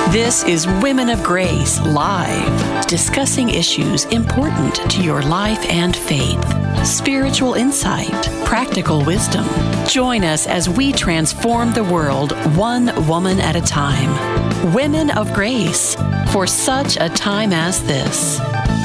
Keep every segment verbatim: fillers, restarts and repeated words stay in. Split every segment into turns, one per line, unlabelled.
This is Women of Grace Live, discussing issues important to your life and faith, spiritual insight, practical wisdom. Join us as we transform the world one woman at a time. Women of Grace, for such a time as this.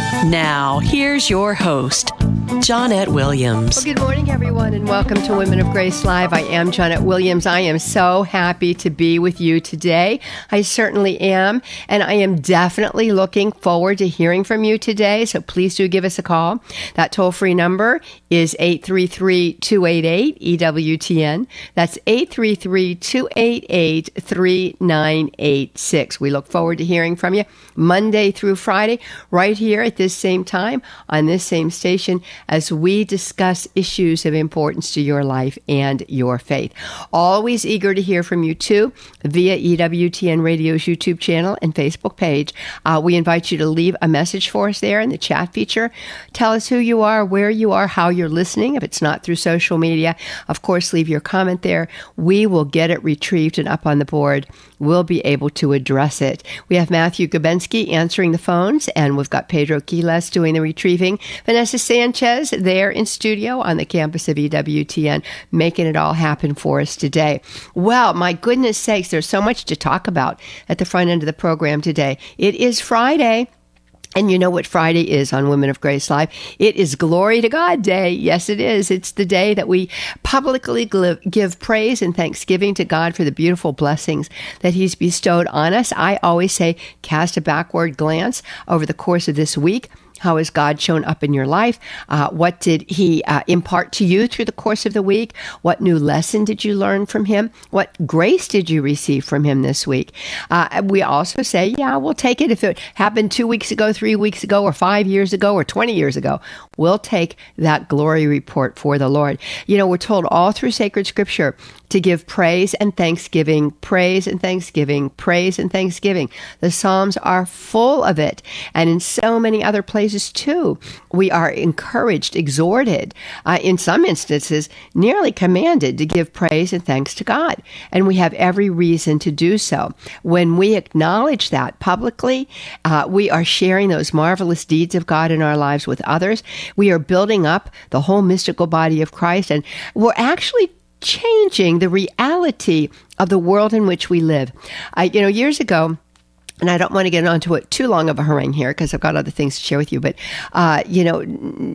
Now, here's your host, Johnnette Williams.
Well, good morning, everyone, and welcome to Women of Grace Live. I am Johnnette Williams. I am so happy to be with you today. I certainly am, and I am definitely looking forward to hearing from you today, so please do give us a call. That toll-free number is eight three three, two eight eight, E W T N. That's eight three three, two eight eight, three nine eight six. We look forward to hearing from you Monday through Friday, right here at this same time, on this same station, as we discuss issues of importance to your life and your faith. Always eager to hear from you, too, via E W T N Radio's YouTube channel and Facebook page. Uh, we invite you to leave a message for us there in the chat feature. Tell us who you are, where you are, how you're listening. If it's not through social media, of course, leave your comment there. We will get it retrieved and up on the board. We'll be able to address it. We have Matthew Gabensky answering the phones, and we've got Pedro Quiles doing the retrieving. Vanessa Sanchez there in studio on the campus of E W T N, making it all happen for us today. Well, my goodness sakes, there's so much to talk about at the front end of the program today. It is Friday. And you know what Friday is on Women of Grace Live? It is Glory to God Day. Yes, it is. It's the day that we publicly give praise and thanksgiving to God for the beautiful blessings that He's bestowed on us. I always say, cast a backward glance over the course of this week. How has God shown up in your life? Uh, what did He uh, impart to you through the course of the week? What new lesson did you learn from Him? What grace did you receive from Him this week? Uh, we also say, yeah, we'll take it if it happened two weeks ago, three weeks ago, or five years ago, or twenty years ago. We'll take that glory report for the Lord. You know, we're told all through sacred scripture to give praise and thanksgiving, praise and thanksgiving, praise and thanksgiving. The Psalms are full of it. And in so many other places too, we are encouraged, exhorted, uh, in some instances, nearly commanded to give praise and thanks to God. And we have every reason to do so. When we acknowledge that publicly, uh, we are sharing those marvelous deeds of God in our lives with others. We are building up the whole mystical body of Christ, and we're actually changing the reality of the world in which we live. I, you know, years ago, and I don't want to get onto it too long of a harangue here because I've got other things to share with you. But, uh, you know,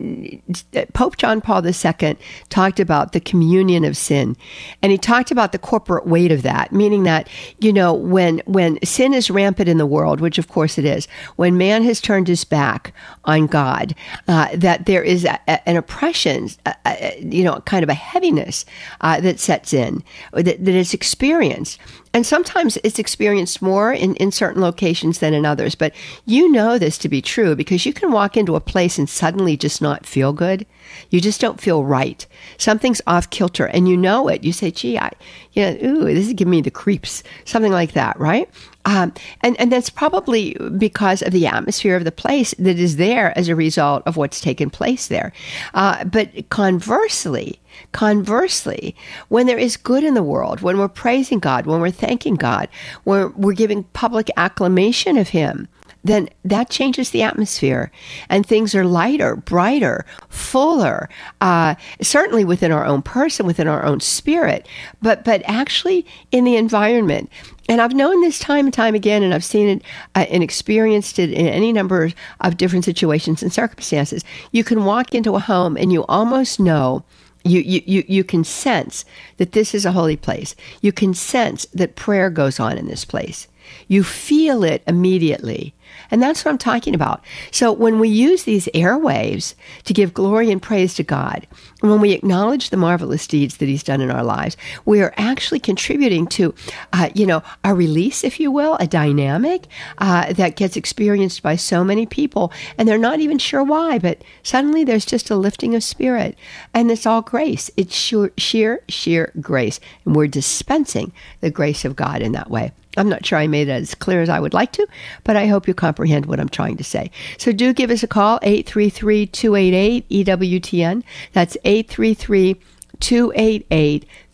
Pope John Paul the Second talked about the communion of sin. And he talked about the corporate weight of that, meaning that, you know, when when sin is rampant in the world, which of course it is, when man has turned his back on God, uh, that there is a, a, an oppression, a, a, you know, kind of a heaviness uh, that sets in, that, that is experienced. And sometimes it's experienced more in, in certain locations than in others. But you know this to be true because you can walk into a place and suddenly just not feel good. You just don't feel right. Something's off kilter and you know it. You say, gee, I, you know, ooh, this is giving me the creeps. Something like that, right? Um, and, and that's probably because of the atmosphere of the place that is there as a result of what's taken place there. Uh, but conversely, Conversely, when there is good in the world, when we're praising God, when we're thanking God, when we're giving public acclamation of Him, then that changes the atmosphere and things are lighter, brighter, fuller, uh, certainly within our own person, within our own spirit, but but actually in the environment. And I've known this time and time again, and I've seen it uh, and experienced it in any number of different situations and circumstances. You can walk into a home and you almost know You, you, you, you can sense that this is a holy place. You can sense that prayer goes on in this place. You feel it immediately. And that's what I'm talking about. So when we use these airwaves to give glory and praise to God, and when we acknowledge the marvelous deeds that He's done in our lives, we are actually contributing to, uh, you know, a release, if you will, a dynamic uh, that gets experienced by so many people, and they're not even sure why, but suddenly there's just a lifting of spirit, and it's all grace. It's sheer, sheer, sheer grace, and we're dispensing the grace of God in that way. I'm not sure I made it as clear as I would like to, but I hope you comprehend what I'm trying to say. So do give us a call, eight three three, two eight eight, E W T N. That's eight three three, two eight eight,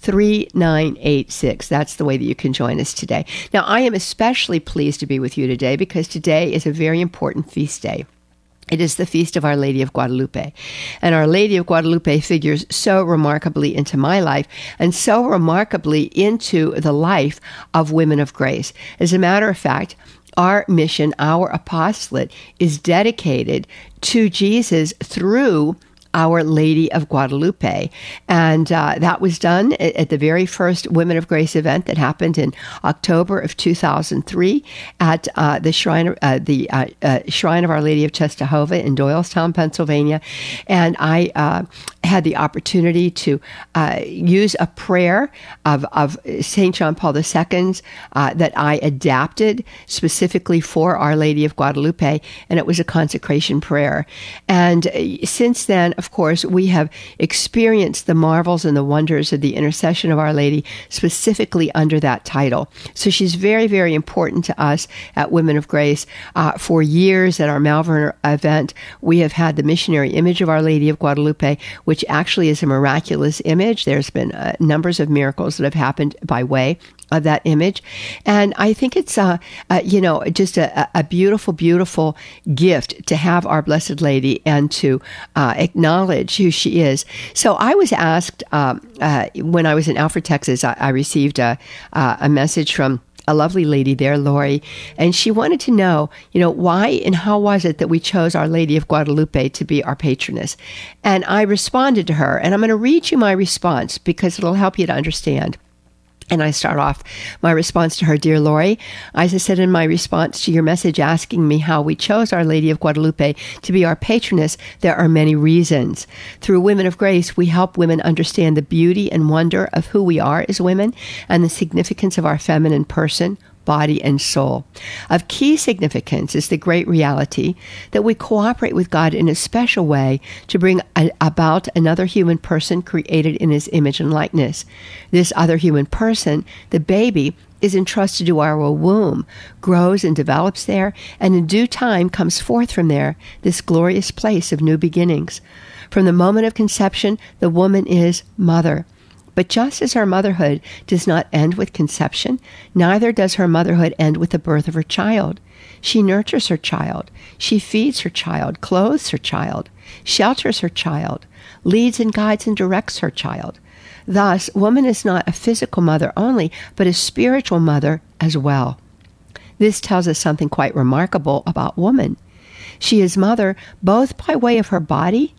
three nine eight six. That's the way that you can join us today. Now, I am especially pleased to be with you today because today is a very important feast day. It is the feast of Our Lady of Guadalupe. And Our Lady of Guadalupe figures so remarkably into my life and so remarkably into the life of women of grace. As a matter of fact, our mission, our apostolate, is dedicated to Jesus through Our Lady of Guadalupe. And uh, that was done at, at the very first Women of Grace event that happened in October of two thousand three at uh, the Shrine, uh, the uh, uh, Shrine of Our Lady of Czestochowa in Doylestown, Pennsylvania. And I uh, had the opportunity to uh, use a prayer of, of Saint John Paul the Second's uh, that I adapted specifically for Our Lady of Guadalupe, and it was a consecration prayer. And uh, since then, of course, we have experienced the marvels and the wonders of the intercession of Our Lady, specifically under that title. So she's very, very important to us at Women of Grace. Uh, for years at our Malvern event, we have had the missionary image of Our Lady of Guadalupe, which actually is a miraculous image. There's been uh, numbers of miracles that have happened by way of that image. And I think it's, uh, uh, you know, just a, a beautiful, beautiful gift to have our Blessed Lady and to uh, acknowledge who she is. So I was asked, um, uh, when I was in Alfred, Texas, I, I received a, uh, a message from a lovely lady there, Lori, and she wanted to know, you know, why and how was it that we chose Our Lady of Guadalupe to be our patroness? And I responded to her, and I'm going to read you my response because it'll help you to understand. And I start off my response to her, Dear Lori, as I said in my response to your message asking me how we chose Our Lady of Guadalupe to be our patroness, there are many reasons. Through Women of Grace, we help women understand the beauty and wonder of who we are as women and the significance of our feminine person, body, and soul. Of key significance is the great reality that we cooperate with God in a special way to bring a, about another human person created in His image and likeness. This other human person, the baby, is entrusted to our womb, grows and develops there, and in due time comes forth from there, this glorious place of new beginnings. From the moment of conception, the woman is mother. But just as her motherhood does not end with conception, neither does her motherhood end with the birth of her child. She nurtures her child. She feeds her child, clothes her child, shelters her child, leads and guides and directs her child. Thus, woman is not a physical mother only, but a spiritual mother as well. This tells us something quite remarkable about woman. She is mother both by way of her body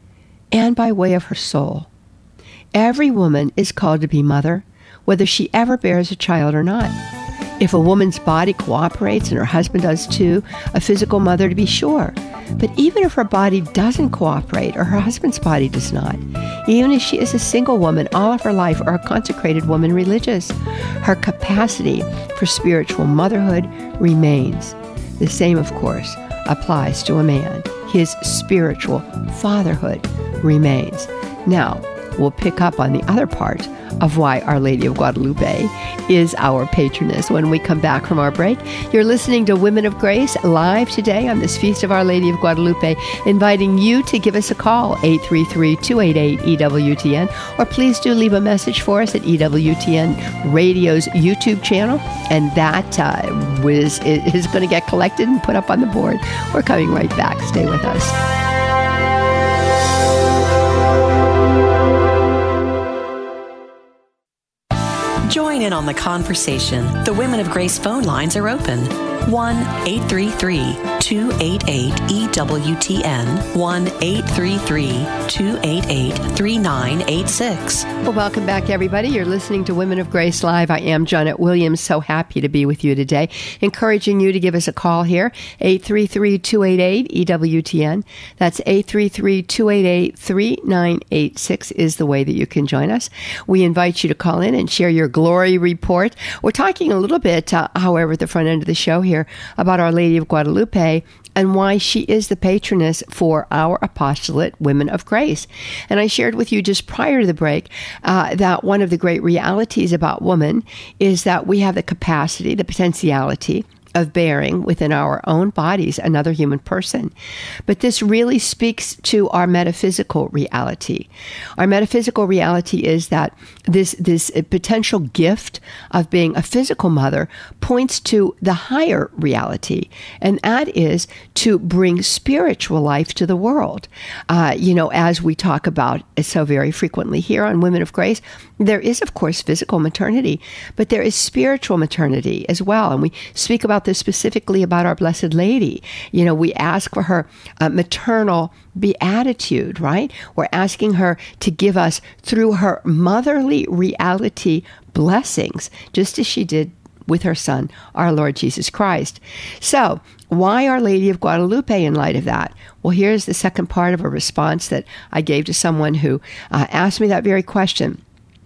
and by way of her soul. Every woman is called to be mother, whether she ever bears a child or not. If a woman's body cooperates, and her husband does too, a physical mother to be sure. But even if her body doesn't cooperate, or her husband's body does not, even if she is a single woman all of her life, or a consecrated woman religious, her capacity for spiritual motherhood remains. The same, of course, applies to a man. His spiritual fatherhood remains. Now, we'll pick up on the other part of why Our Lady of Guadalupe is our patroness when we come back from our break. You're listening to Women of Grace live today on this Feast of Our Lady of Guadalupe, inviting you to give us a call, eight three three, two eight eight, E W T N, or please do leave a message for us at E W T N Radio's YouTube channel, and that uh, was, is going to get collected and put up on the board. We're coming right back. Stay with us.
Join in on the conversation. The Women of Grace phone lines are open. one eight three three, two eight eight, E W T N. one eight three three, two eight eight, three nine eight six.
Well, welcome back, everybody. You're listening to Women of Grace Live. I am Janet Williams. So happy to be with you today. Encouraging you to give us a call here, eight three three, two eight eight, E W T N. That's eight three three, two eight eight, three nine eight six is the way that you can join us. We invite you to call in and share your glory report. We're talking a little bit, uh, however, at the front end of the show here about Our Lady of Guadalupe and why she is the patroness for our apostolate, Women of Grace. And I shared with you just prior to the break uh, that one of the great realities about woman is that we have the capacity, the potentiality of bearing within our own bodies another human person. But this really speaks to our metaphysical reality. Our metaphysical reality is that this, this potential gift of being a physical mother points to the higher reality, and that is to bring spiritual life to the world. Uh, you know, as we talk about so very frequently here on Women of Grace, there is, of course, physical maternity, but there is spiritual maternity as well. And we speak about this specifically about our Blessed Lady. You know, we ask for her uh, maternal beatitude, right? We're asking her to give us, through her motherly reality, blessings, just as she did with her son, our Lord Jesus Christ. So, why Our Lady of Guadalupe in light of that? Well, here's the second part of a response that I gave to someone who uh, asked me that very question.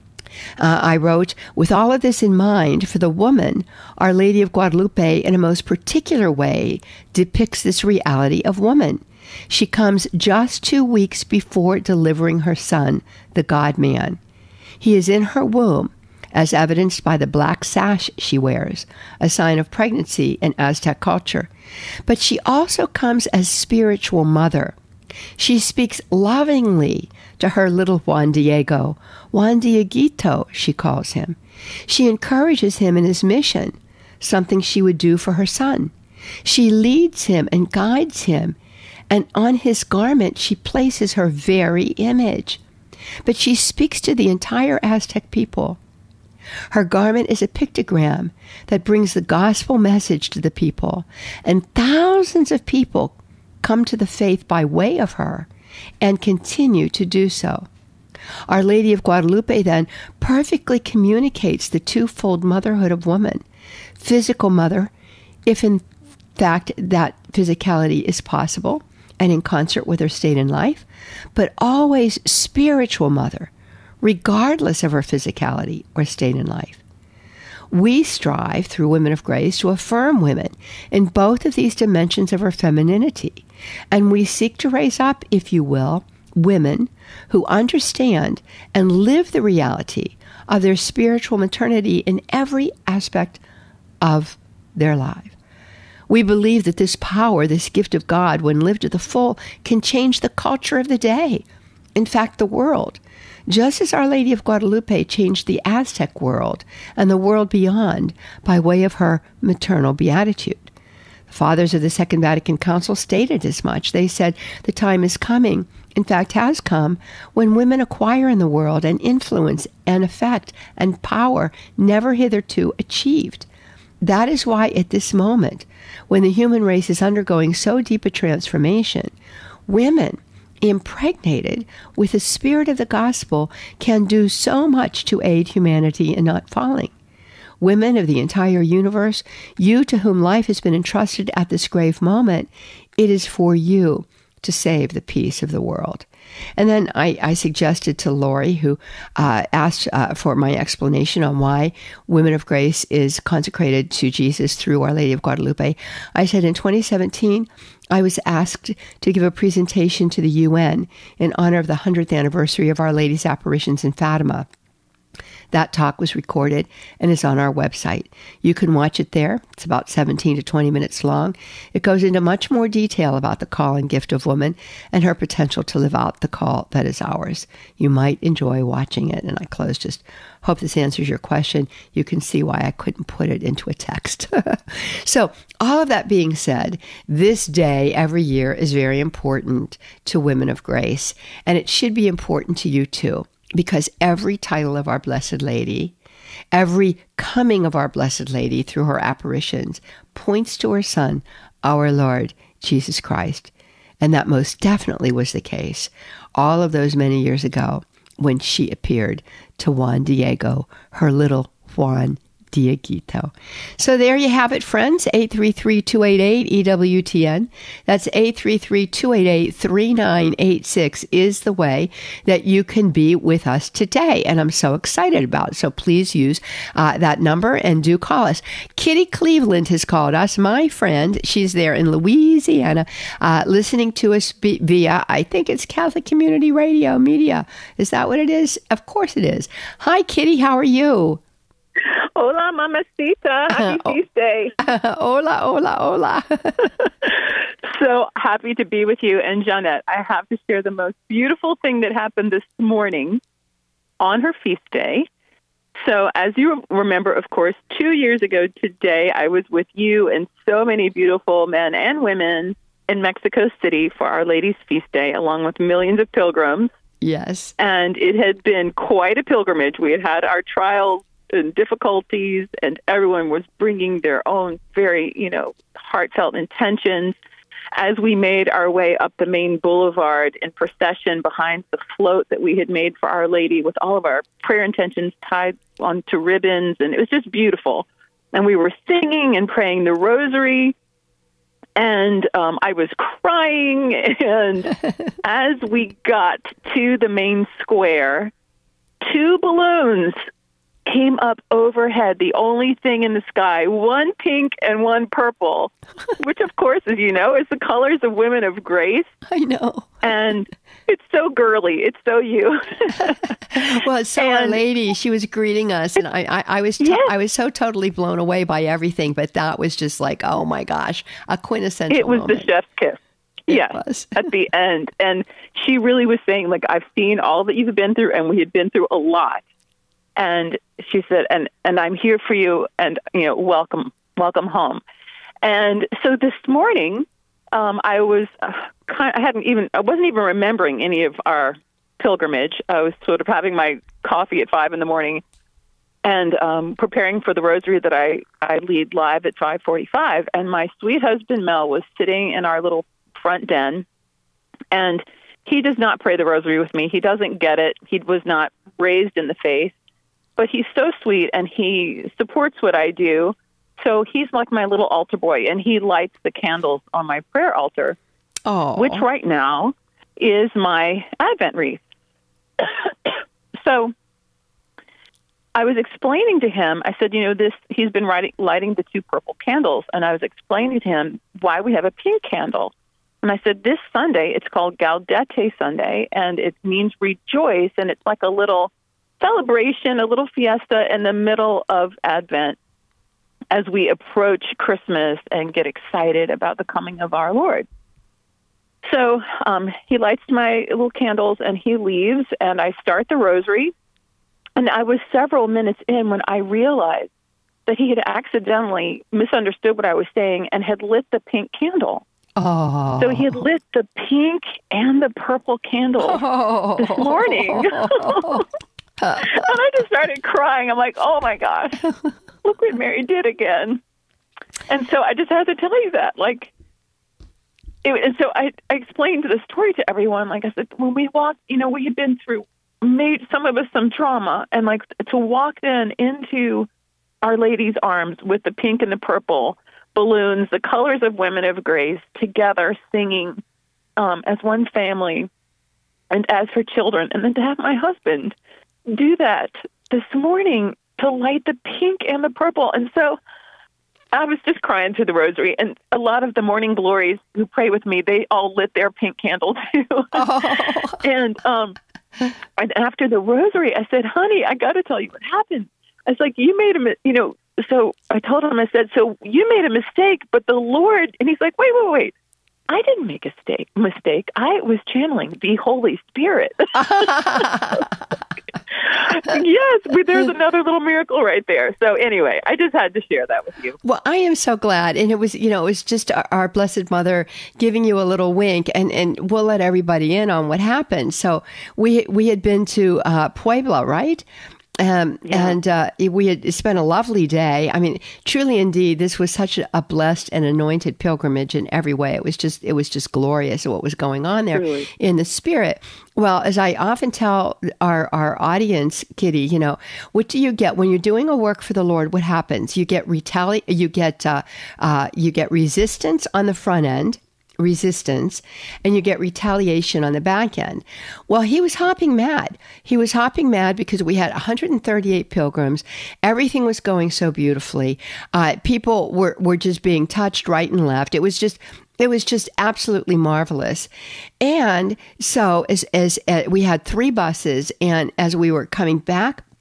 Uh, I wrote, with all of this in mind, for the woman, Our Lady of Guadalupe in a most particular way depicts this reality of woman. She comes just two weeks before delivering her son, the God-man. He is in her womb, as evidenced by the black sash she wears, a sign of pregnancy in Aztec culture. But she also comes as spiritual mother. She speaks lovingly to her little Juan Diego, Juan Dieguito, she calls him. She encourages him in his mission, something she would do for her son. She leads him and guides him, and on his garment she places her very image. But she speaks to the entire Aztec people. Her garment is a pictogram that brings the gospel message to the people, and thousands of people come to the faith by way of her and continue to do so. Our Lady of Guadalupe then perfectly communicates the twofold motherhood of woman. Physical mother, if in fact that physicality is possible and in concert with her state in life, but always spiritual mother, regardless of her physicality or state in life. We strive through Women of Grace to affirm women in both of these dimensions of her femininity, and we seek to raise up, if you will, women who understand and live the reality of their spiritual maternity in every aspect of their life. We believe that this power, this gift of God, when lived to the full, can change the culture of the day, in fact, the world, just as Our Lady of Guadalupe changed the Aztec world and the world beyond by way of her maternal beatitude. The fathers of the Second Vatican Council stated as much. They said the time is coming, in fact has come, when women acquire in the world an influence and effect and power never hitherto achieved. That is why at this moment, when the human race is undergoing so deep a transformation, women impregnated with the spirit of the gospel can do so much to aid humanity in not falling. Women of the entire universe, you to whom life has been entrusted at this grave moment, it is for you to save the peace of the world. And then I, I suggested to Lori, who uh, asked uh, for my explanation on why Women of Grace is consecrated to Jesus through Our Lady of Guadalupe. I said in twenty seventeen, I was asked to give a presentation to the U N in honor of the hundredth anniversary of Our Lady's apparitions in Fatima. That talk was recorded and is on our website. You can watch it there. It's about seventeen to twenty minutes long. It goes into much more detail about the call and gift of woman and her potential to live out the call that is ours. You might enjoy watching it. And I close just hope this answers your question. You can see why I couldn't put it into a text. So all of that being said, this day every year is very important to Women of Grace, and it should be important to you too. Because every title of our Blessed Lady, every coming of our Blessed Lady through her apparitions points to her Son, our Lord Jesus Christ. And that most definitely was the case all of those many years ago when she appeared to Juan Diego, her little Juan Dieguito. So there you have it, friends. eight three three, two eight eight, E W T N. That's eight three three, two eight eight, three nine eight six is the way that you can be with us today. And I'm so excited about it. So please use uh, that number and do call us. Kitty Cleveland has called us, my friend. She's there in Louisiana, uh, listening to us b- via, I think it's Catholic Community Radio Media. Is that what it is? Of course it is. Hi, Kitty. How are you?
Hola, mamacita. Happy
Oh.
feast day.
Hola, hola, hola.
So happy to be with you. And Jeanette, I have to share the most beautiful thing that happened this morning on her feast day. So as you remember, of course, two years ago today, I was with you and so many beautiful men and women in Mexico City for Our Lady's Feast Day, along with millions of pilgrims.
Yes.
And it had been quite a pilgrimage. We had had our trials and difficulties, and everyone was bringing their own very, you know, heartfelt intentions as we made our way up the main boulevard in procession behind the float that we had made for Our Lady with all of our prayer intentions tied onto ribbons. And it was just beautiful. And we were singing and praying the rosary. And um, I was crying. And as we got to the main square, two balloons came up overhead, the only thing in the sky, one pink and one purple, which, of course, as you know, is the colors of Women of Grace.
I know.
And it's so girly. It's so you.
Well, it's so Our
And-
Lady, she was greeting us, and I, I, I was, to-
Yes.
I was so totally blown away by everything. But that was just like, oh my gosh, a quintessential.
It was
moment.
the chef's kiss.
It
Yes,
was.
at the end. And she really was saying, like, I've seen all that you've been through, and we had been through a lot. And she said, and, and I'm here for you, and, you know, welcome, welcome home. And so this morning, um, I was uh, kind I hadn't even, I wasn't even remembering any of our pilgrimage. I was sort of having my coffee at five in the morning and um, preparing for the rosary that I, I lead live at five forty-five. And my sweet husband, Mel, was sitting in our little front den, and he does not pray the rosary with me. He doesn't get it. He was not raised in the faith. But he's so sweet, and he supports what I do. So he's like my little altar boy, and he lights the candles on my prayer altar,
Oh,
which right now is my Advent wreath. So I was explaining to him, I said, you know, this, he's been writing, lighting the two purple candles, and I was explaining to him why we have a pink candle. And I said, this Sunday, it's called Gaudete Sunday, and it means rejoice, and it's like a little celebration, a little fiesta in the middle of Advent as we approach Christmas and get excited about the coming of our Lord. So um, he lights my little candles and he leaves, and I start the rosary. And I was several minutes in when I realized that he had accidentally misunderstood what I was saying and had lit the pink candle.
oh.
So he had lit the pink and the purple candle
oh.
this morning. And I just started crying. I'm like, oh, my gosh, look what Mary did again. And so I just had to tell you that. Like, it, and so I, I explained the story to everyone. Like I said, when we walked, you know, we had been through, made some of us some trauma. And like to walk then into Our Lady's arms with the pink and the purple balloons, the colors of Women of Grace, together singing um, as one family and as her children. And then to have my husband do that this morning to light the pink and the purple. And so I was just crying through the rosary. And a lot of the morning glories who pray with me, they all lit their pink candle too.
Oh.
And um, and after the rosary, I said, honey, I got to tell you what happened. I was like, you made a, mi- you know, so I told him, I said, so you made a mistake, but the Lord, and he's like, wait, wait, wait. I didn't make a mistake. Mistake. I was channeling the Holy Spirit. Yes, but there's another little miracle right there. So anyway, I just had to share that with you.
Well, I am so glad. And it was, you know, it was just our, our Blessed Mother giving you a little wink, and, and we'll let everybody in on what happened. So we we had been to uh, Puebla, right? Um,
Yeah.
And uh, we had spent a lovely day. I mean, truly, indeed, this was such a blessed and anointed pilgrimage in every way. It was just, it was just glorious what was going on there
Truly.
in the spirit. Well, as I often tell our, our audience, Kitty, you know, what do you get when you're doing a work for the Lord? What happens? You get retali- You get uh, uh, you get resistance on the front end. resistance, and you get retaliation on the back end. Well, he was hopping mad. He was hopping mad because we had one hundred thirty-eight pilgrims. Everything was going so beautifully. Uh, people were, were just being touched right and left. It was just It was just absolutely marvelous. And so as, as uh, we had three buses, and as we were coming back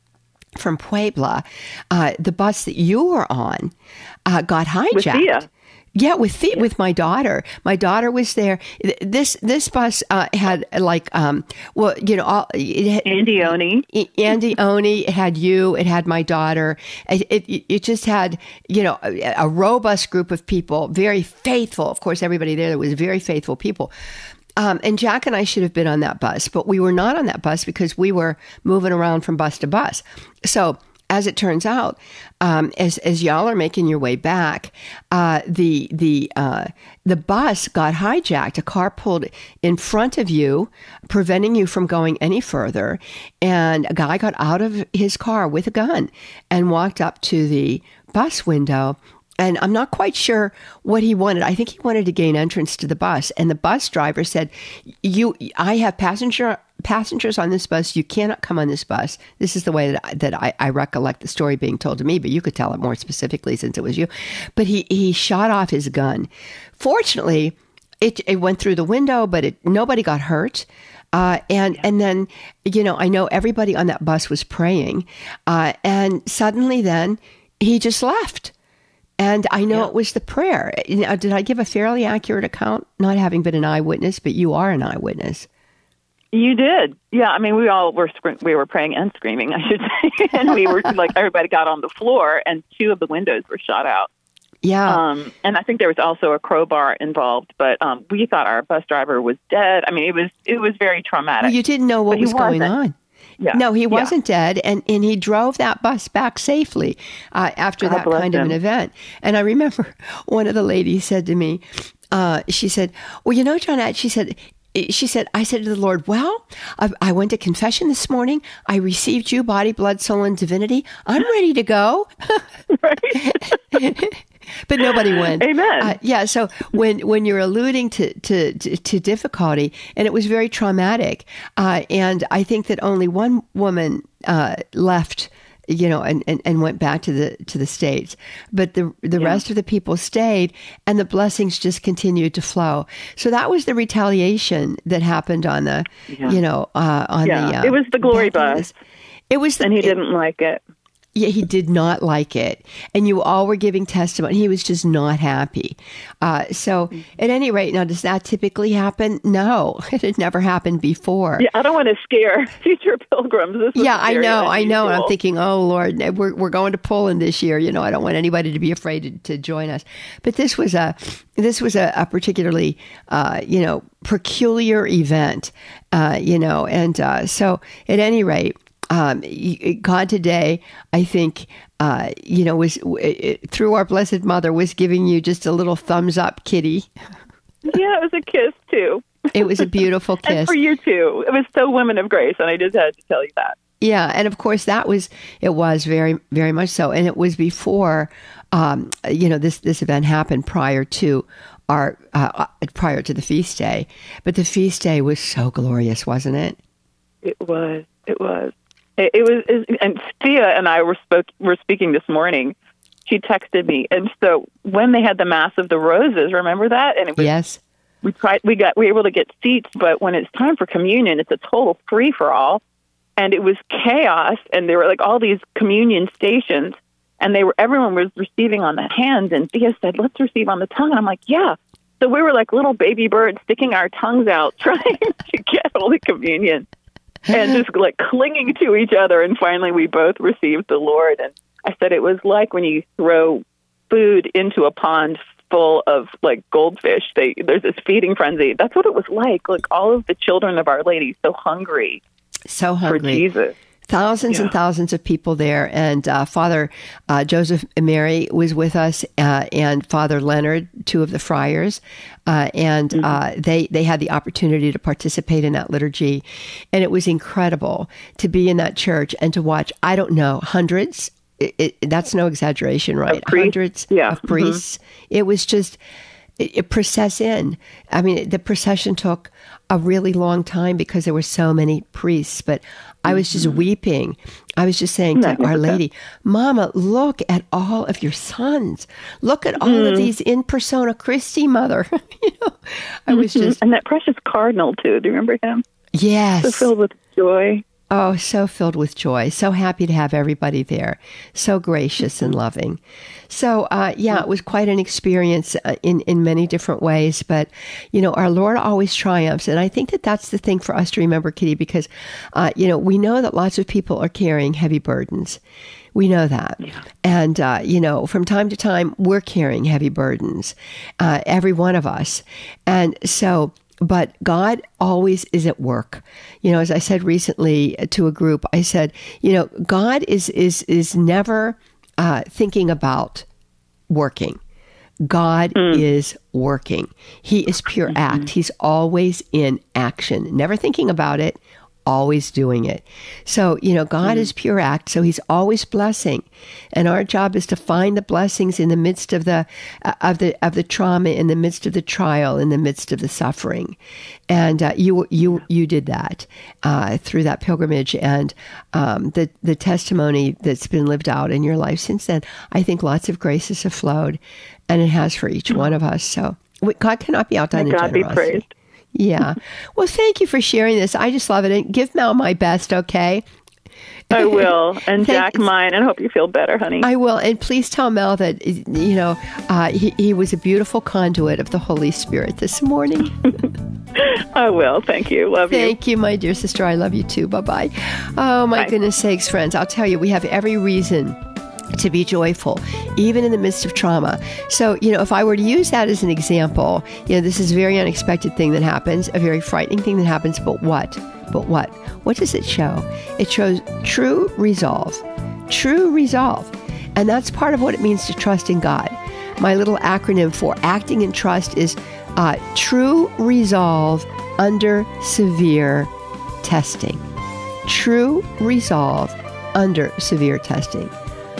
from Puebla, uh, the bus that you were on uh, got hijacked.
With Thea.
Yeah, with the, yeah. with my daughter. My daughter was there. This this bus uh, had like um well you know all it,
Andy Oni.
Andy Oni had you. It had my daughter. It, it it just had you know a, a robust group of people, very faithful. Of course, everybody there was very faithful people. Um, and Jack and I should have been on that bus, but we were not on that bus because we were moving around from bus to bus. So. As it turns out, um, as as y'all are making your way back, uh, the the uh, the bus got hijacked. A car pulled in front of you, preventing you from going any further. And a guy got out of his car with a gun and walked up to the bus window. And I'm not quite sure what he wanted. I think he wanted to gain entrance to the bus. And the bus driver said, "You, I have passenger passengers on this bus. You cannot come on this bus." This is the way that I, that I, I recollect the story being told to me, but you could tell it more specifically since it was you. But he, he shot off his gun. Fortunately, it, it went through the window, but it, nobody got hurt. Uh, and yeah. and then, you know, I know everybody on that bus was praying. Uh, and suddenly then he just left. And I know yeah. it was the prayer. Now, did I give a fairly accurate account, not having been an eyewitness, but you are an eyewitness?
You did. Yeah, I mean, we all were we were praying and screaming, I should say. And we were like, everybody got on the floor and two of the windows were shot out.
Yeah.
Um, and I think there was also a crowbar involved, but um, we thought our bus driver was dead. I mean, it was it was very traumatic.
Well, you didn't know what was going on.
Yeah.
No, he wasn't
yeah.
dead, and, and he drove that bus back safely uh, after
God
that kind
him.
of an event. And I remember one of the ladies said to me, uh, she said, "Well, you know, Johnette," she said, she said, I said to the Lord, well, I, I went to confession this morning. I received you, body, blood, soul, and divinity. I'm ready to go." But nobody went.
Amen.
Uh, yeah. So when, when you're alluding to, to, to, to difficulty, and it was very traumatic, uh, and I think that only one woman uh, left, you know, and, and, and went back to the to the States, but the the yeah. rest of the people stayed, and the blessings just continued to flow. So that was the retaliation that happened on the, yeah. you know, uh, on
yeah.
the. Uh,
it was the glory bus.
It was, the,
and he
it,
didn't like it.
Yeah, he did not like it. And you all were giving testimony. He was just not happy. Uh, so at any rate, now, does that typically happen? No, it had never happened before.
Yeah, I don't want to scare future pilgrims. This
yeah, I know,
unusual.
I know. And I'm thinking, oh, Lord, we're we're going to Poland this year. You know, I don't want anybody to be afraid to, to join us. But this was a this was a, a particularly, uh, you know, peculiar event, uh, you know. And uh, so at any rate, Um, God today, I think, uh, you know, was it, through our Blessed Mother was giving you just a little thumbs up, kitty.
Yeah, it was a kiss too.
It was a beautiful kiss.
And for you too. It was so Women of Grace, and I just had to tell you that.
Yeah, and of course that was it was very very much so, and it was before, um, you know, this this event happened prior to our uh, prior to the feast day, but the feast day was so glorious, wasn't it?
It was. It was. It was, and Thea and I were spoke were speaking this morning. She texted me, and so when they had the Mass of the Roses, remember that? And it was,
yes,
we tried. We got we were able to get seats, but when it's time for communion, it's a total free for all, and it was chaos. And there were like all these communion stations, and they were everyone was receiving on the hands. And Thea said, "Let's receive on the tongue." And I'm like, "Yeah." So we were like little baby birds sticking our tongues out, trying to get Holy Communion. And just like clinging to each other. And finally, we both received the Lord. And I said it was like when you throw food into a pond full of like goldfish. They, there's this feeding frenzy. That's what it was like. Like all of the children of Our Lady, so hungry.
So hungry.
For Jesus.
Thousands yeah. and thousands of people there. And uh, Father uh, Joseph Mary was with us, uh, and Father Leonard, two of the friars. Uh, and mm-hmm. uh, they, they had the opportunity to participate in that liturgy. And it was incredible to be in that church and to watch, I don't know, hundreds. It, it, that's no exaggeration, right? Hundreds
yeah.
of priests. Mm-hmm. It was just... It, it process in. I mean, the procession took a really long time because there were so many priests, but I was just weeping. I was just saying to Our Lady, Mama, look at all of your sons. Look at all mm. of these in persona Christi, Mother. you know, I was just...
And that precious cardinal, too. Do you remember him?
Yes.
So filled with joy.
Oh, so filled with joy. So happy to have everybody there. So gracious and loving. So, uh, yeah, it was quite an experience uh, in, in many different ways. But, you know, our Lord always triumphs. And I think that that's the thing for us to remember, Kitty, because, uh, you know, we know that lots of people are carrying heavy burdens. We know that. Yeah. And, uh, you know, from time to time, we're carrying heavy burdens, uh, every one of us. And so... But God always is at work. You know, as I said recently to a group, I said, you know, God is is is never uh, thinking about working. God mm. is working. He is pure mm-hmm. act. He's always in action, never thinking about it, always doing it. So, you know, God mm. is pure act, so he's always blessing. And our job is to find the blessings in the midst of the uh, of the of the trauma, in the midst of the trial, in the midst of the suffering. And uh, you you you did that uh, through that pilgrimage, and um, the the testimony that's been lived out in your life since then. I think lots of graces have flowed, and it has for each one of us. So God cannot be outdone in generosity.
God be praised.
Yeah. Well, thank you for sharing this. I just love it. And give Mel my best, okay?
I will. And Jack mine, and hope you feel better, honey.
I will. And please tell Mel that, you know, uh, he, he was a beautiful conduit of the Holy Spirit this morning.
I will. Thank you. Love
Thank
you.
Thank you, my dear sister. I love you too. Bye-bye. Oh, my
Bye.
goodness sakes, friends. I'll tell you, we have every reason to be joyful, even in the midst of trauma. So, you know, if I were to use that as an example, you know, this is a very unexpected thing that happens, a very frightening thing that happens, but what? But what? What does it show? It shows true resolve. True resolve. And that's part of what it means to trust in God. My little acronym for acting in trust is uh, true resolve under severe testing. True resolve under severe testing.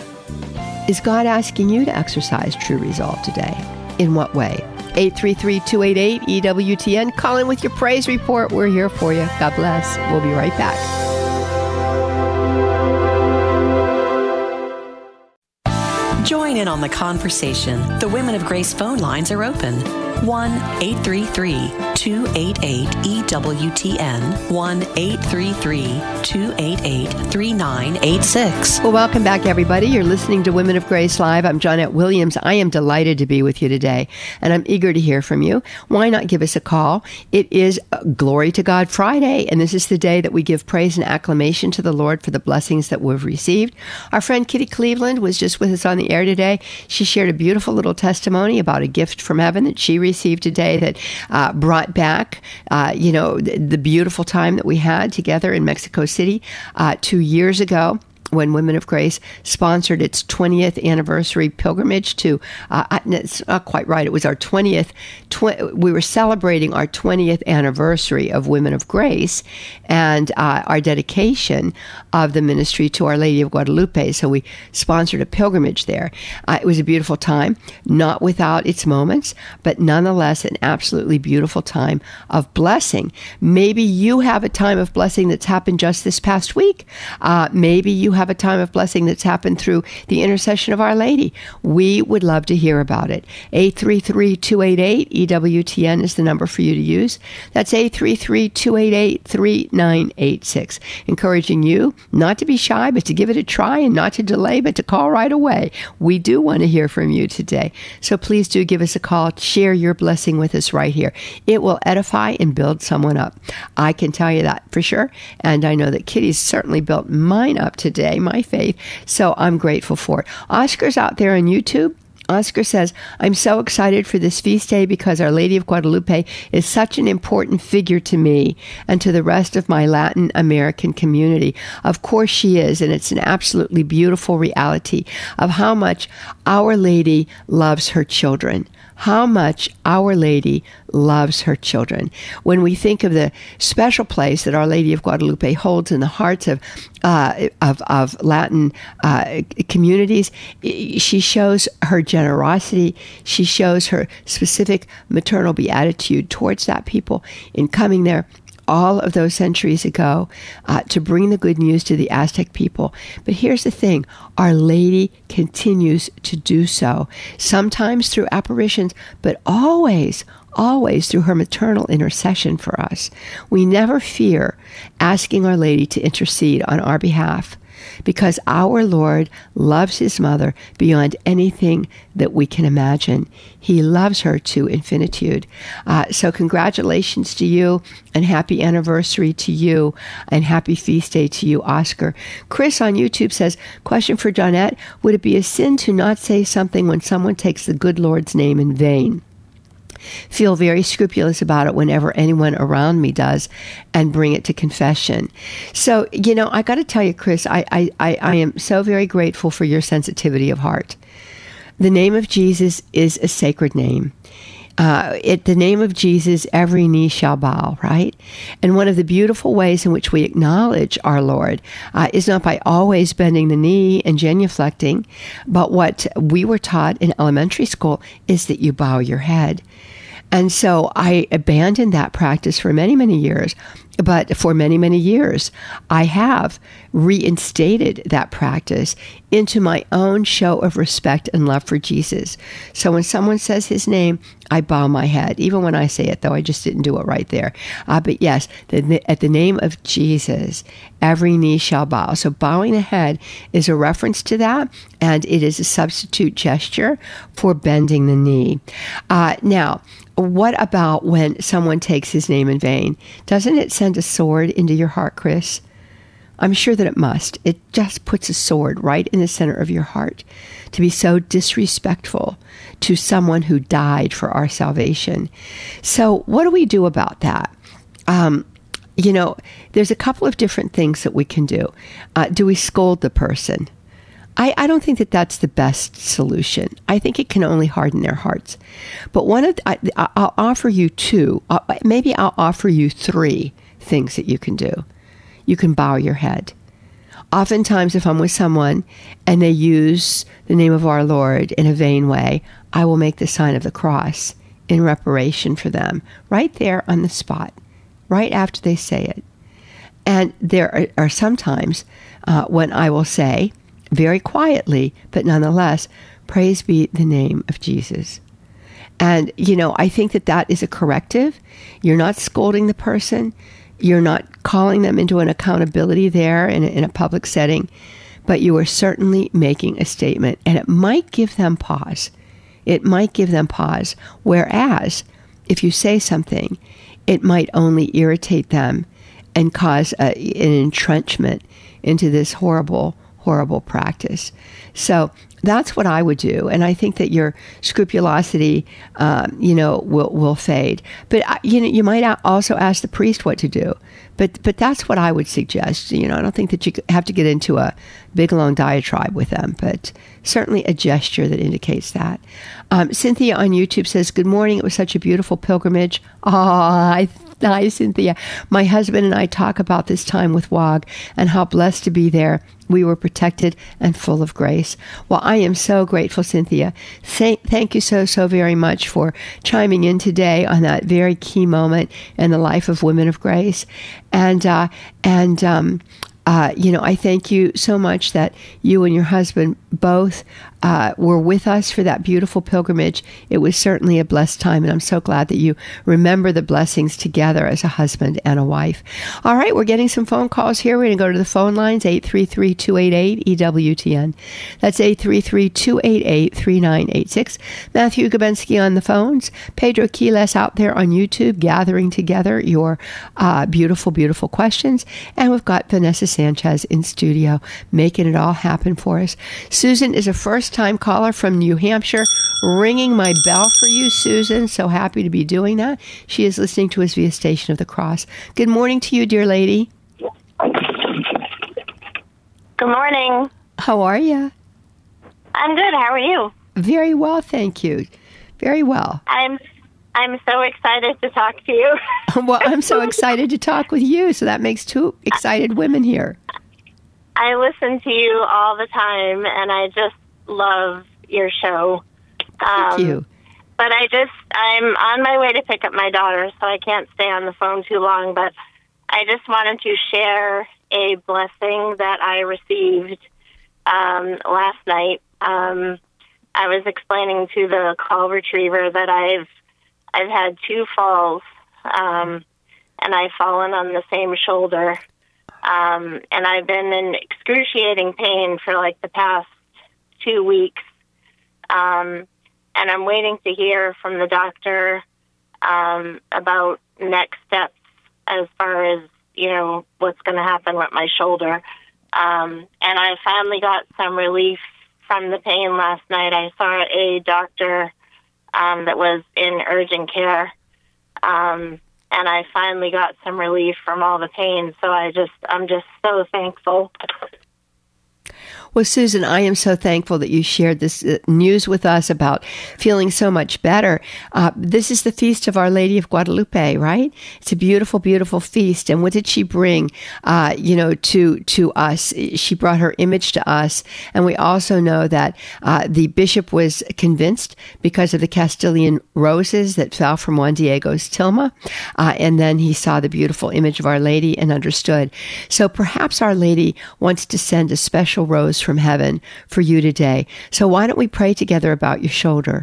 Is God asking you to exercise true resolve today? In what way? eight three three, two eight eight, E W T N. Call in with your praise report. We're here for you. God bless. We'll be right back.
Join in on the conversation. The Women of Grace phone lines are open. one eight three three, two eight eight, E W T N. one eight three three, two eight eight, three nine eight six.
Well, welcome back, everybody. You're listening to Women of Grace Live. I'm Johnnette Williams. I am delighted to be with you today, and I'm eager to hear from you. Why not give us a call? It is Glory to God Friday, and this is the day that we give praise and acclamation to the Lord for the blessings that we've received. Our friend Kitty Cleveland was just with us on the air today. She shared a beautiful little testimony about a gift from heaven that she received today that uh, brought back, uh, you know, the, the beautiful time that we had together in Mexico City uh, two years ago, when Women of Grace sponsored its twentieth anniversary pilgrimage to, uh, it's not quite right, it was our twentieth, tw- we were celebrating our twentieth anniversary of Women of Grace and uh, our dedication of the ministry to Our Lady of Guadalupe. So we sponsored a pilgrimage there. Uh, it was a beautiful time, not without its moments, but nonetheless an absolutely beautiful time of blessing. Maybe you have a time of blessing that's happened just this past week. Uh, maybe you have a time of blessing that's happened through the intercession of Our Lady. We would love to hear about it. eight three three, two eight eight, E W T N is the number for you to use. That's eight three three, two eight eight, three nine eight six. Encouraging you not to be shy, but to give it a try, and not to delay, but to call right away. We do want to hear from you today. So please do give us a call. Share your blessing with us right here. It will edify and build someone up. I can tell you that for sure. And I know that Kitty's certainly built mine up today, my faith. So I'm grateful for it. Oscar's out there on YouTube. Oscar says, I'm so excited for this feast day because Our Lady of Guadalupe is such an important figure to me and to the rest of my Latin American community. Of course she is, and it's an absolutely beautiful reality of how much Our Lady loves her children. How much Our Lady loves her children. When we think of the special place that Our Lady of Guadalupe holds in the hearts of uh, of, of Latin uh, communities, she shows her generosity. She shows her specific maternal beatitude towards that people in coming there all of those centuries ago uh, to bring the good news to the Aztec people. But here's the thing. Our Lady continues to do so, sometimes through apparitions, but always, always through her maternal intercession for us. We never fear asking Our Lady to intercede on our behalf, because our Lord loves his mother beyond anything that we can imagine. He loves her to infinitude. Uh, so congratulations to you, and happy anniversary to you, and happy feast day to you, Oscar. Chris on YouTube says, question for Johnnette, would it be a sin to not say something when someone takes the good Lord's name in vain? Feel very scrupulous about it whenever anyone around me does, and bring it to confession. So, you know, I got to tell you, Chris, I, I, I, I am so very grateful for your sensitivity of heart. The name of Jesus is a sacred name. Uh, at the name of Jesus, every knee shall bow, right? And one of the beautiful ways in which we acknowledge our Lord uh, is not by always bending the knee and genuflecting, but what we were taught in elementary school is that you bow your head. And so I abandoned that practice for many, many years. But for many, many years, I have reinstated that practice into my own show of respect and love for Jesus. So when someone says his name, I bow my head. Even when I say it, though, I just didn't do it right there. Uh, but yes, the, at the name of Jesus, every knee shall bow. So bowing the head is a reference to that, and it is a substitute gesture for bending the knee. Uh, now, what about when someone takes his name in vain? Doesn't it send a sword into your heart, Chris? I'm sure that it must. It just puts a sword right in the center of your heart to be so disrespectful to someone who died for our salvation. So what do we do about that? Um, you know, there's a couple of different things that we can do. Uh, do we scold the person? I, I don't think that that's the best solution. I think it can only harden their hearts. But one of the, I, I'll offer you two, uh, maybe I'll offer you three things that you can do. You can bow your head. Oftentimes, if I'm with someone and they use the name of our Lord in a vain way, I will make the sign of the cross in reparation for them, right there on the spot, right after they say it. And there are, are sometimes uh, when I will say, very quietly, but nonetheless, praise be the name of Jesus. And, you know, I think that that is a corrective. You're not scolding the person. You're not calling them into an accountability there in a, in a public setting, but you are certainly making a statement, and it might give them pause. It might give them pause. Whereas, if you say something, it might only irritate them and cause a, an entrenchment into this horrible horrible practice. So that's what I would do. And I think that your scrupulosity, um, you know, will, will fade. But, you know, you might also ask the priest what to do. But but that's what I would suggest. You know, I don't think that you have to get into a big, long diatribe with them, but certainly a gesture that indicates that. Um, Cynthia on YouTube says, good morning. It was such a beautiful pilgrimage. Ah, I Hi, Cynthia. My husband and I talk about this time with W A G and how blessed to be there. We were protected and full of grace. Well, I am so grateful, Cynthia. Thank, thank you so, so very much for chiming in today on that very key moment in the life of Women of Grace. And, uh, and, um, Uh, you know, I thank you so much that you and your husband both uh, were with us for that beautiful pilgrimage. It was certainly a blessed time, and I'm so glad that you remember the blessings together as a husband and a wife. All right, we're getting some phone calls here. We're going to go to the phone lines, eight three three, two eight eight, E W T N. That's eight three three, two eight eight, three nine eight six. Matthew Gabensky on the phones. Pedro Quiles out there on YouTube gathering together your uh, beautiful, beautiful questions. And we've got Vanessa Sanchez in studio, making it all happen for us. Susan is a first-time caller from New Hampshire, ringing my bell for you, Susan. So happy to be doing that. She is listening to us via Station of the Cross. Good morning to you, dear lady.
Good morning.
How are you?
I'm good. How are you?
Very well, thank you. Very well.
I'm I'm so excited to talk to you.
Well, I'm so excited to talk with you, so that makes two excited women here.
I listen to you all the time, and I just love your show.
Thank
um,
you.
But I just, I'm on my way to pick up my daughter, so I can't stay on the phone too long. But I just wanted to share a blessing that I received um, last night. Um, I was explaining to the call retriever that I've I've had two falls, um, and I've fallen on the same shoulder, um, and I've been in excruciating pain for like the past two weeks, um, and I'm waiting to hear from the doctor um, about next steps as far as, you know, what's going to happen with my shoulder. Um, and I finally got some relief from the pain last night. I saw a doctor um, that was in urgent care, um, and I finally got some relief from all the pain. So I just, I'm just so thankful.
Well, Susan, I am so thankful that you shared this uh, news with us about feeling so much better. Uh, this is the Feast of Our Lady of Guadalupe, right? It's a beautiful, beautiful feast. And what did she bring, uh, you know, to to us? She brought her image to us. And we also know that uh, the bishop was convinced because of the Castilian roses that fell from Juan Diego's tilma. Uh, and then he saw the beautiful image of Our Lady and understood. So perhaps Our Lady wants to send a special rose from heaven for you today. So why don't we pray together about your shoulder?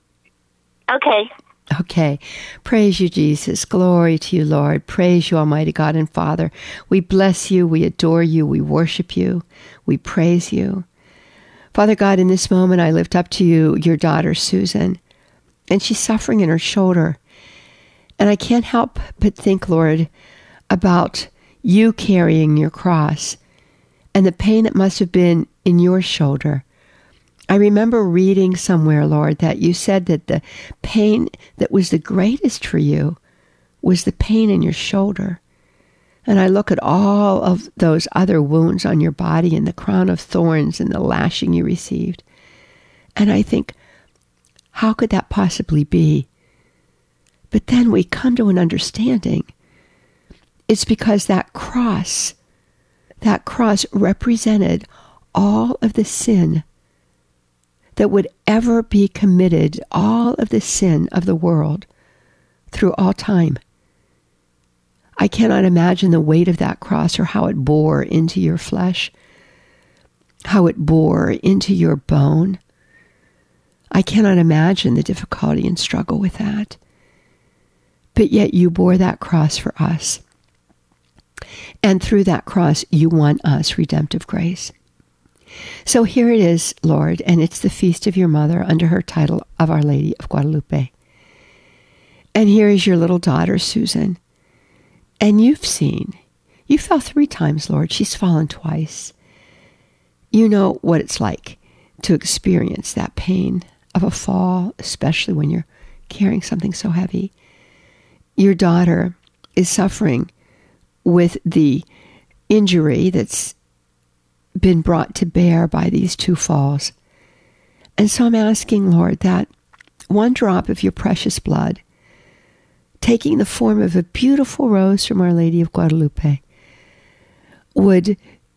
Okay.
Okay. Praise you, Jesus. Glory to you, Lord. Praise you, Almighty God and Father. We bless you. We adore you. We worship you. We praise you. Father God, in this moment, I lift up to you your daughter, Susan, and she's suffering in her shoulder. And I can't help but think, Lord, about you carrying your cross and the pain that must have been in your shoulder. I remember reading somewhere, Lord, that you said that the pain that was the greatest for you was the pain in your shoulder. And I look at all of those other wounds on your body and the crown of thorns and the lashing you received. And I think, how could that possibly be? But then we come to an understanding. It's because that cross That cross represented all of the sin that would ever be committed, all of the sin of the world through all time. I cannot imagine the weight of that cross or how it bore into your flesh, how it bore into your bone. I cannot imagine the difficulty and struggle with that. But yet you bore that cross for us. And through that cross, you won us redemptive grace. So here it is, Lord, and it's the feast of your mother under her title of Our Lady of Guadalupe. And here is your little daughter, Susan. And you've seen, you fell three times, Lord. She's fallen twice. You know what it's like to experience that pain of a fall, especially when you're carrying something so heavy. Your daughter is suffering with the injury that's been brought to bear by these two falls. And so I'm asking, Lord, that one drop of your precious blood, taking the form of a beautiful rose from Our Lady of Guadalupe, would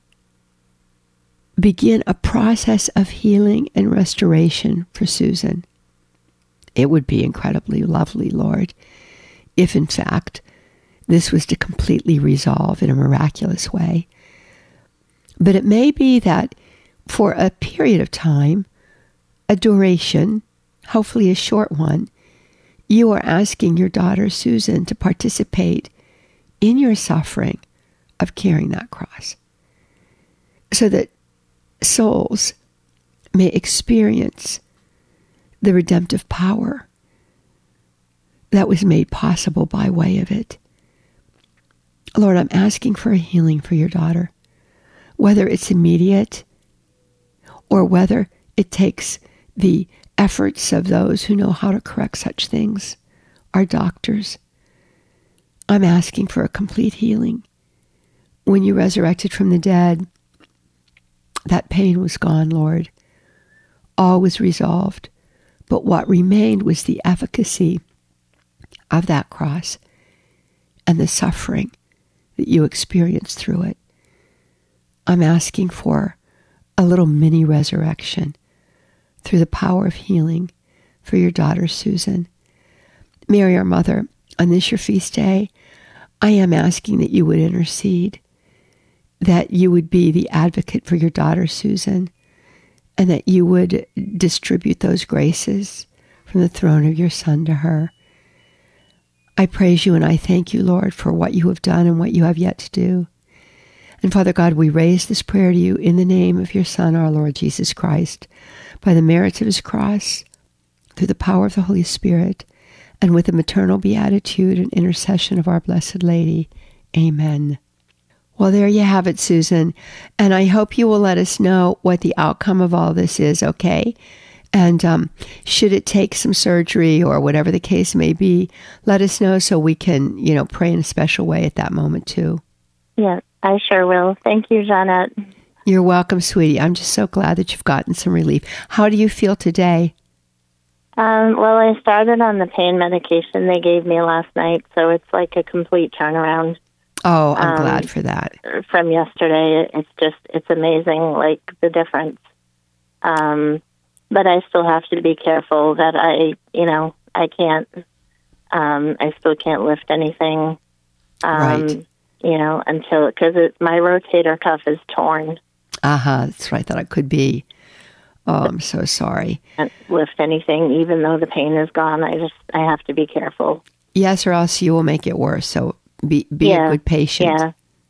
begin a process of healing and restoration for Susan. It would be incredibly lovely, Lord, if in fact this was to completely resolve in a miraculous way. But it may be that for a period of time, a duration, hopefully a short one, you are asking your daughter Susan to participate in your suffering of carrying that cross, so that souls may experience the redemptive power that was made possible by way of it. Lord, I'm asking for a healing for your daughter, whether it's immediate or whether it takes the efforts of those who know how to correct such things, our doctors. I'm asking for a complete healing. When you resurrected from the dead, that pain was gone, Lord. All was resolved. But what remained was the efficacy of that cross and the suffering that you experienced through it. I'm asking for a little mini resurrection through the power of healing for your daughter, Susan. Mary, our mother, on this your feast day, I am asking that you would intercede, that you would be the advocate for your daughter, Susan, and that you would distribute those graces from the throne of your Son to her. I praise you and I thank you, Lord, for what you have done and what you have yet to do. And Father God, we raise this prayer to you in the name of your Son, our Lord Jesus Christ, by the merits of his cross, through the power of the Holy Spirit, and with the maternal beatitude and intercession of our Blessed Lady. Amen. Well, there you have it, Susan. And I hope you will let us know what the outcome of all this is, okay? And um, should it take some surgery or whatever the case may be, let us know so we can, you know, pray in a special way at that moment too.
Yes, I sure will. Thank you, Jeanette.
You're welcome, sweetie. I'm just so glad that you've gotten some relief. How do you feel today?
Um, well, I started on the pain medication they gave me last night, so it's like a complete turnaround.
Oh, I'm
um,
glad for that.
From yesterday, it's just, it's amazing, like, the difference. Um, but I still have to be careful that I, you know, I can't, um, I still can't lift anything, um,
right.
you know, until, because my rotator cuff is torn.
Uh-huh, that's what I thought it could be. Oh, I'm so sorry.
Can't lift anything, even though the pain is gone. I just, I have to be careful.
Yes, or else you will make it worse, so Be be
yeah,
a good patient.
Yeah.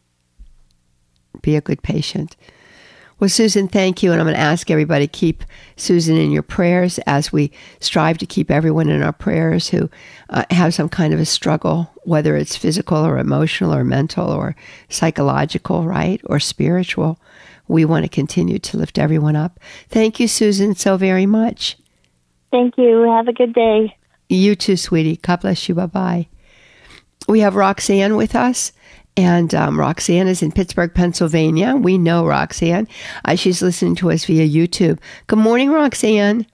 Be a good patient. Well, Susan, thank you. And I'm going to ask everybody, keep Susan in your prayers as we strive to keep everyone in our prayers who uh, have some kind of a struggle, whether it's physical or emotional or mental or psychological, right, or spiritual. We want to continue to lift everyone up. Thank you, Susan, so very much.
Thank you. Have a good day.
You too, sweetie. God bless you. Bye-bye. We have Roxanne with us, and um, Roxanne is in Pittsburgh, Pennsylvania. We know Roxanne. Uh, she's listening to us via YouTube. Good morning, Roxanne.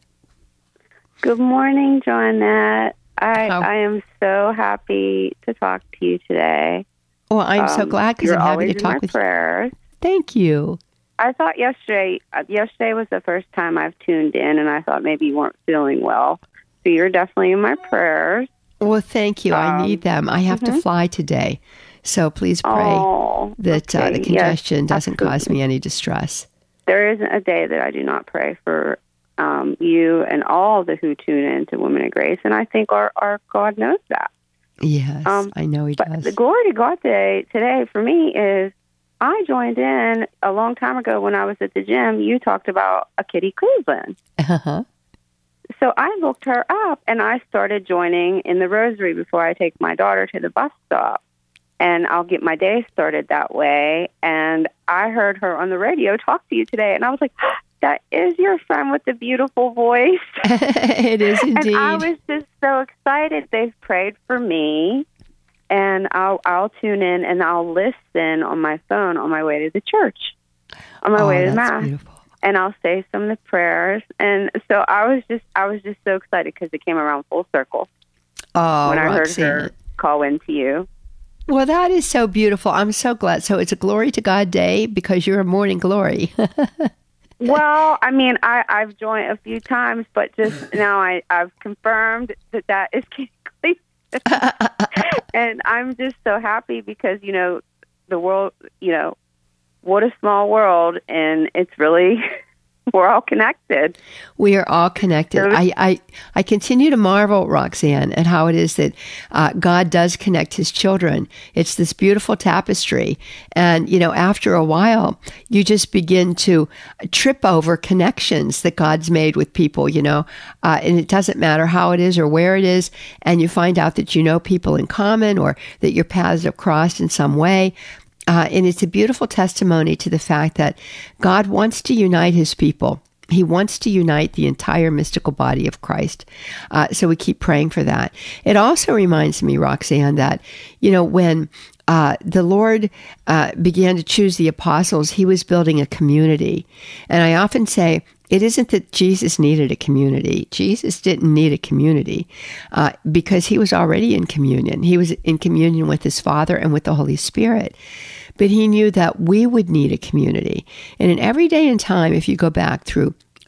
Good morning, Joannette. I,
How?
I am so happy to talk to you today.
Well, I'm
um,
so glad because I'm happy to talk
in my
with
prayers.
you. Thank you.
I thought yesterday, uh, yesterday was the first time I've tuned in, and I thought maybe you weren't feeling well. So you're definitely in my prayers.
Well, thank you. I
Um,
need them. I have
mm-hmm.
to fly today. So please pray
Oh,
that
okay.
uh, the congestion
Yes,
doesn't cause
absolutely.
me any distress.
There isn't a day that I do not pray for um, you and all the who tune in to Women of Grace, and I think our, our God knows that.
Yes,
Um,
I know he
But
does.
the glory to God day today for me is I joined in a long time ago when I was at the gym. You talked about a Kitty Cleveland.
Uh-huh.
So I looked her up, and I started joining in the rosary before I take my daughter to the bus stop. And I'll get my day started that way. And I heard her on the radio talk to you today, and I was like, that is your friend with the beautiful voice.
It is indeed.
And I was just so excited. They've prayed for me, and I'll, I'll tune in, and I'll listen on my phone on my way to the church, on my
oh,
way to
that's
Mass.
beautiful.
And I'll say some of the prayers. And so I was just, I was just so excited because it came around full circle
Oh,
when I
Roxanne.
heard her call in to you.
Well, that is so beautiful. I'm so glad. So it's a Glory to God day because you're a morning glory.
Well, I mean, I, I've joined a few times, but just now I, I've confirmed that that is Kitty Cleveland. And I'm just so happy because, you know, the world, you know, what a small world, and it's really, we're all connected.
We are all connected.
Sure.
I, I, I continue to marvel, Roxanne, at how it is that uh, God does connect his children. It's this beautiful tapestry. And, you know, after a while, you just begin to trip over connections that God's made with people, you know, uh, and it doesn't matter how it is or where it is. And you find out that you know people in common or that your paths have crossed in some way. Uh, and it's a beautiful testimony to the fact that God wants to unite his people. He wants to unite the entire mystical body of Christ. Uh, so we keep praying for that. It also reminds me, Roxanne, that, you know, when uh, the Lord uh, began to choose the apostles, he was building a community. And I often say, it isn't that Jesus needed a community. Jesus didn't need a community uh, because he was already in communion. He was in communion with his Father and with the Holy Spirit. But he knew that we would need a community. And in every day and time, if you go back through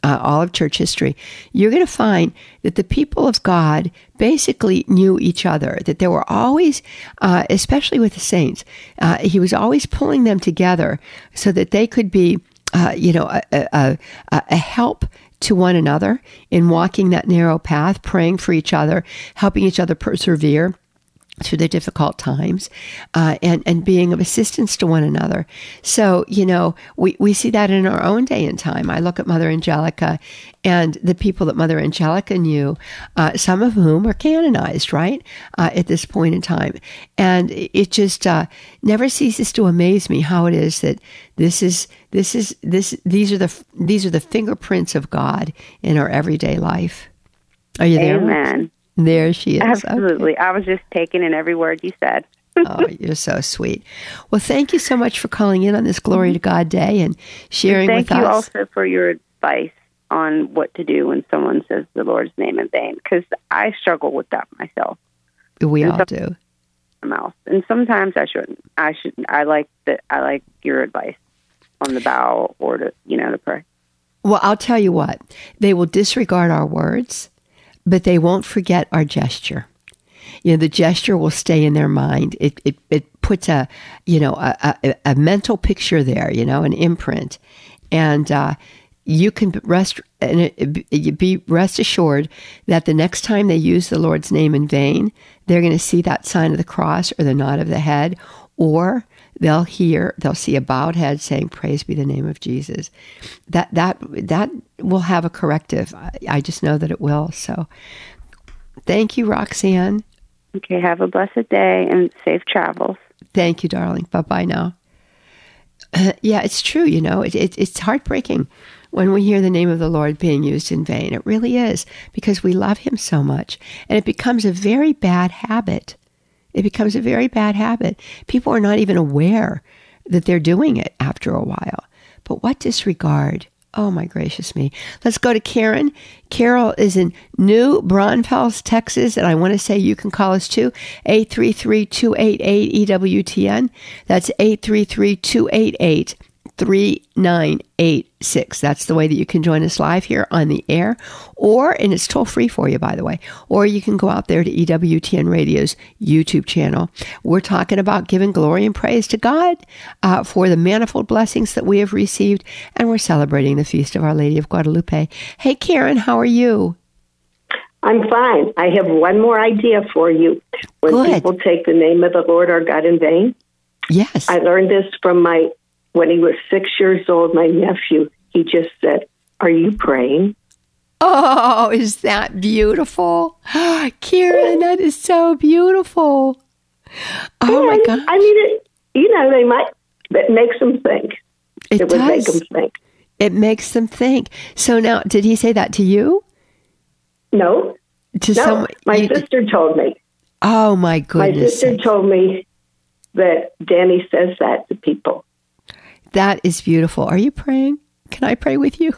uh, all of church history, you're going to find that the people of God basically knew each other, that there were always, uh, especially with the saints, uh, he was always pulling them together so that they could be, uh, you know, a, a, a, a help to one another in walking that narrow path, praying for each other, helping each other persevere through the difficult times, uh, and, and being of assistance to one another. So, you know, we, we see that in our own day and time. I look at Mother Angelica and the people that Mother Angelica knew, uh, some of whom are canonized, right, uh, at this point in time. And it just uh, never ceases to amaze me how it is that this is this is this these are the these are the fingerprints of God in our everyday life. Are you there?
Amen.
There she is.
Absolutely.
Okay.
I was just taking in every word you said.
Oh, you're so sweet. Well, thank you so much for calling in on this Glory to God Day and sharing
and
with us.
Thank you also for your advice on what to do when someone says the Lord's name in vain, because I struggle with that myself.
We
and
all do.
Mouth. And sometimes I shouldn't. I should. I like that. I like your advice on the bow or to, you know, to pray.
Well, I'll tell you what. They will disregard our words, but they won't forget our gesture. You know, the gesture will stay in their mind. It it, it puts a, you know, a, a, a mental picture there, you know, an imprint. And uh, you can rest and it, be rest assured that the next time they use the Lord's name in vain, they're going to see that sign of the cross or the nod of the head, or they'll hear, they'll see a bowed head saying, "Praise be the name of Jesus." That that that will have a corrective. I, I just know that it will. So, thank you, Roxanne.
Okay, have a blessed day and safe travels.
Thank you, darling. Bye bye now. Uh, yeah, it's true. You know, it, it, it's heartbreaking when we hear the name of the Lord being used in vain. It really is, because we love Him so much, and it becomes a very bad habit. It becomes a very bad habit. People are not even aware that they're doing it after a while. But what disregard? Oh, my gracious me. Let's go to Karen. Carol is in New Braunfels, Texas, and I want to say you can call us too, eight three three, two eight eight, E W T N. That's eight three three, two eight eight, three nine eight six. That's the way that you can join us live here on the air, or, and it's toll free for you, by the way, or you can go out there to E W T N Radio's YouTube channel. We're talking about giving glory and praise to God uh, for the manifold blessings that we have received, and we're celebrating the feast of Our Lady of Guadalupe. Hey, Karen, how are you?
I'm fine. I have one more idea for you. When
Good.
People take the name of the Lord our God in vain.
Yes.
I learned this from my, when he was six years old, my nephew, he just said, "Are you praying?"
Oh, is that beautiful? Karen, that is so beautiful. Oh,
and,
my God.
I mean, it, you know, they might, it makes them think.
It,
It would
does.
make them think.
It makes them think. So now, did he say that to you?
No,
To
no,
someone?
my
you-
sister told me.
Oh, my
My
goodness.
sister told me that Danny says that to people.
That is beautiful. Are you praying? Can I pray with you?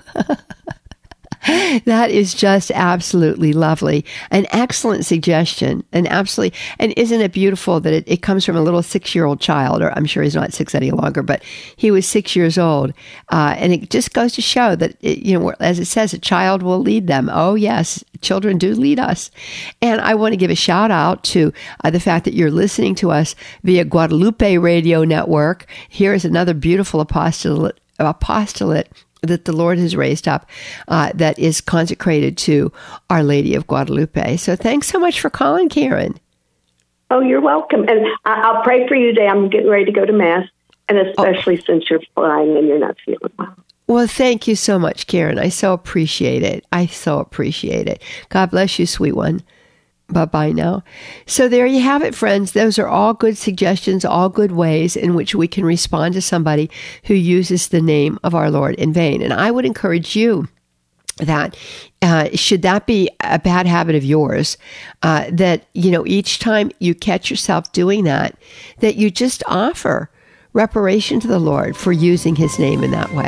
That is just absolutely lovely. An excellent suggestion. And absolutely, and isn't it beautiful that it, it comes from a little six-year-old child, or I'm sure he's not six any longer, but he was six years old. Uh, and it just goes to show that, it, you know, as it says, a child will lead them. Oh, yes, children do lead us. And I want to give a shout out to uh, the fact that you're listening to us via Guadalupe Radio Network. Here is another beautiful apostolate, apostolate that the Lord has raised up uh, that is consecrated to Our Lady of Guadalupe. So thanks so much for calling, Karen.
Oh, you're welcome. And I, I'll pray for you today. I'm getting ready to go to Mass, and especially oh. since you're flying and you're not feeling well.
Well, thank you so much, Karen. I so appreciate it. I so appreciate it. God bless you, sweet one. Bye-bye now. So there you have it, friends. Those are all good suggestions, all good ways in which we can respond to somebody who uses the name of our Lord in vain. And I would encourage you that uh, should that be a bad habit of yours, uh, that, you know, each time you catch yourself doing that, that you just offer reparation to the Lord for using His name in that way.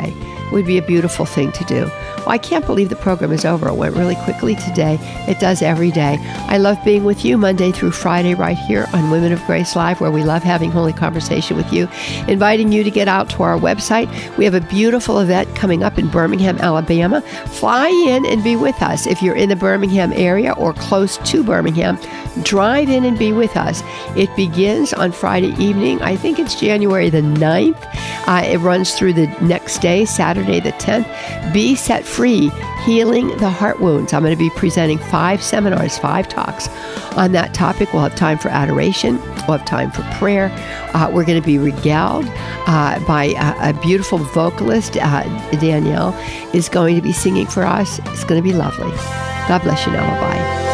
would be a beautiful thing to do. Well, I can't believe the program is over. It went really quickly today. It does every day. I love being with you Monday through Friday right here on Women of Grace Live, where we love having holy conversation with you, inviting you to get out to our website. We have a beautiful event coming up in Birmingham, Alabama. Fly in and be with us. If you're in the Birmingham area or close to Birmingham, drive in and be with us. It begins on Friday evening. I think it's January the ninth. Uh, it runs through the next day, Saturday the tenth. Be Set Free, Healing the Heart Wounds. I'm going to be presenting five seminars, five talks on that topic. We'll have time for adoration. We'll have time for prayer. Uh, we're going to be regaled uh, by a, a beautiful vocalist. Uh, Danielle is going to be singing for us. It's going to be lovely. God bless you now. Bye-bye.